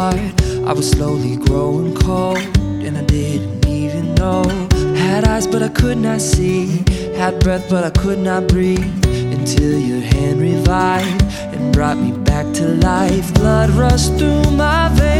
heart. I was slowly growing cold, and I didn't even know. Had eyes but I could not see, had breath but I could not breathe, until your hand revived and brought me back to life. Blood rushed through my veins,